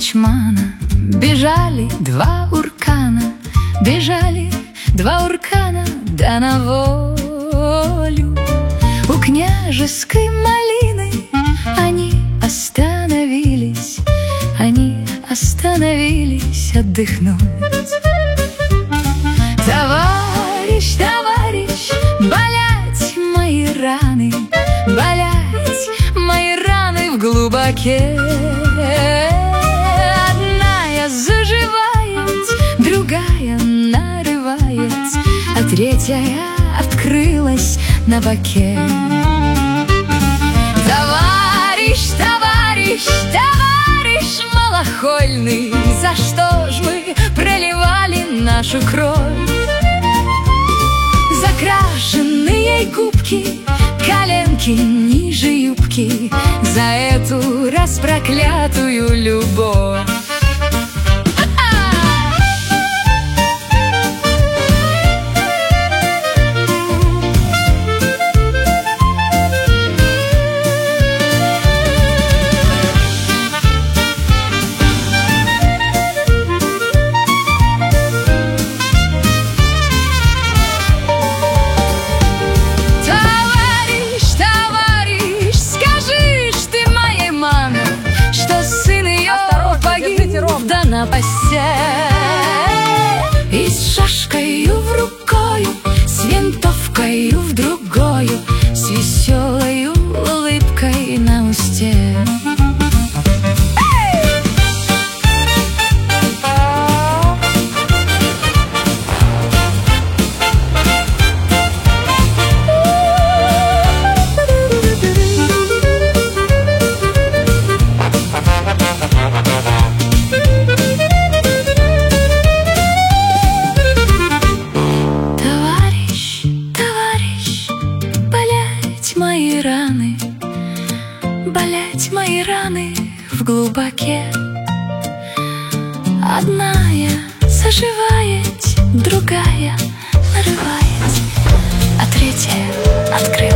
ячмана бежали два уркана, бежали два уркана, да на волю. У княжеской малины они остановились отдохнуть. Товарищ, товарищ, болять мои раны, болять мои раны в глубоке. Одна заживает, другая нарывает, а третья открылась на боке. Товарищ, товарищ, товарищ малохольный, за что ж вы проливали нашу кровь? Закрашенные губки, коленки ниже юбки, за эту распроклятую любовь. Да на посе, и с шашкою в рукою, с винтовкою в другою, с веселою улыбкой на усте. Болять мои раны в глубоке. Одная заживает, другая нарывает, а третья открывает.